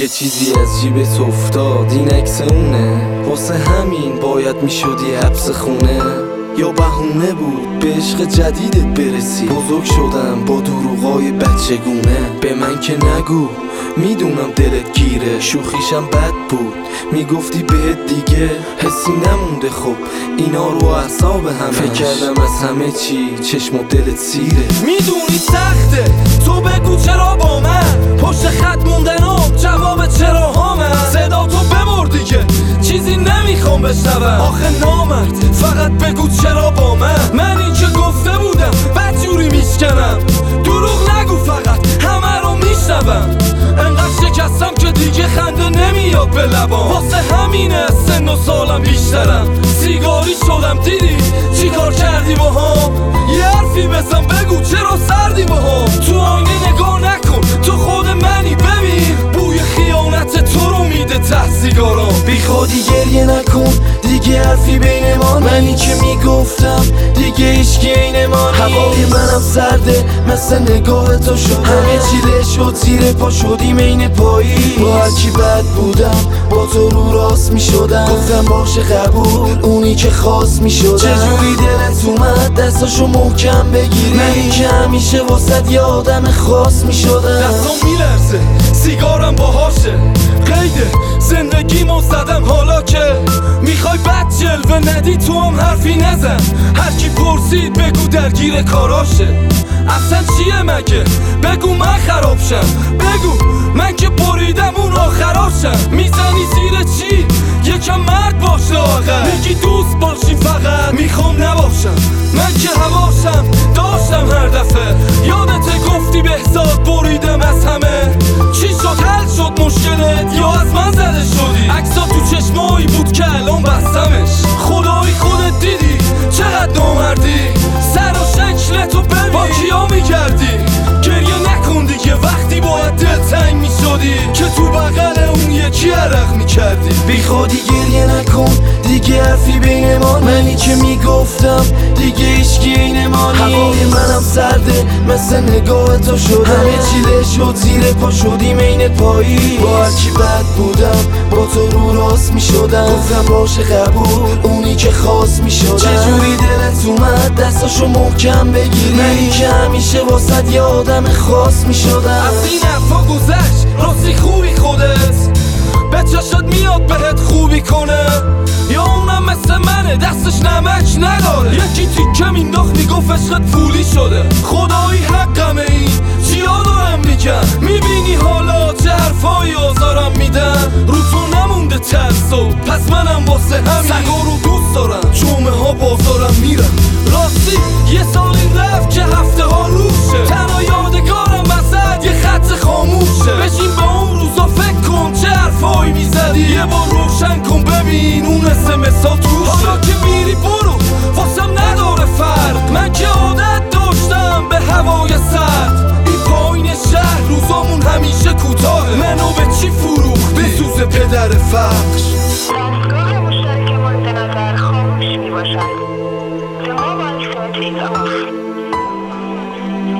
یه چیزی از جیبت افتاد، این عکس اونه، واسه همین باید میشدی حبس خونه. یا بهونه بود به عشق جدیدت برسی. بزرگ شدم با دروغای بچگونه. به من که نگو میدونم دلت گیره، شوخیشم بد بود میگفتی بهت دیگه حسی نمونده. خب اینا رو اعصاب همش فکر کردم از همه چی چشم و دلت سیره. میدونی سخته تو بگو چرا با من پشت خط موندنم جواب چرا ها من. صدا تو ببر دیگه چیزی نمیخوام بشنوم. آخه نامرد فقط بگو چرا با من این که گفته بودم بدجوری میشکنم. دروغ نگو فقط همه رو میشنوم. انقدر شکستم که دیگه خنده نمیاد به لبام. واسه همینه سن و سالم بیشترم. سیگاری شدم دیدی چی کار کردی با هم. یه حرفی بزن بگو چرا سردی با هم. تو آینه نگاه نکن تو خود منی. ببین بوی خیانت تو رو میده ته سیگارام. بی خودی گریه نکن دیگه حرفی بین ما. منی که میگفتم دیگه هیچکی عین ما. هوای منم سرده مثل نگاه تو شده. همه چی شد زیر پا شدیم عین پایی. با هرکی بد بودم با تو رو راست میشدم. گفتم باشه قبول اونی که خواست میشدم. چجوری دلت اومد دستاشو محکم بگیری. منی که همیشه واسد یه آدم خاص میشدم. دستم میلرزه سیگارم باهاشه. قیده زندگیمو زدم حالا که میخوای بد جلوه ندی تو هم حرفی نزن. هرکی پرسید بگو درگیر کاراشه. اصلا چیه مگه بگو من خراب شم. بگو من که بریدم اون آخراشم. میزنی زیر چی یکم مرد باشه. آقا میگی دوست باشی فقط میخوام نباشم. من که هواشم داشتم هر دفعه. یادت گفتی بهزاد بریدم از همه. چی شد حل شد مشکلت یا از من زده شدی. عکسا تو چشمایی بود که الان بستمش. خدایی خودت دیدی چقدر نامردی. سر و شکلتو ببین با کیا میگردی. گریه نکن دیگه وقتی باید دلتنگ میشدی که تو بغل اون یکی عرق میکردی. بی خودی گریه نکن دیگه حرفی بین ما. منی که میگفتم دیگه هیچکی عین ما. هوای منم سرده مثل نگاه تو شده. همه چی شد زیر پا شدیم عین پایی. با هرکی بد بودم با تو رو راست میشدم. گفتم باشه قبول اونی که خواست میشدم. چجوری دلت اومد دستاشو محکم بگیری. منی که همیشه واسد یه آدم خاص میشدم. از این حرفا گذشت راستی خوبی خودت. به چشات میاد بهت خوبی کنه. یا اونم مثل منه دستش نمک نداره. یکی تیکه مینداخت میگفت عشقت پولی شده. خدایی حقمه این چیا دارم میگم. میبینی حالا چه حرفایی آزارم میدن. رو تو نمونده ترس و پس منم واسه همین سگا رو دوست دارم. جمعه ها بازارم میرم. راستی یه سالی رفت که هفته ها روشه. تنها یادگارم وسط یه خط خاموشه. بشین به اون روزا فکر کن چه حرفایی میزدی. یه بار روشن کن ببین اون اسمسا توشه. حالا که میری برو واسم نداره فرق. من که عادت داشتم به هوای سرد. این پایین شهر روزامون همیشه کوتاهه. منو به چی فروختی بسوز پدر فخش. دستگاه مشترک مورد نظر خاموش میباشد.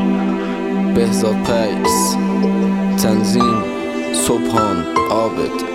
بهزاد پیکس، تنظیم سبحان عابد.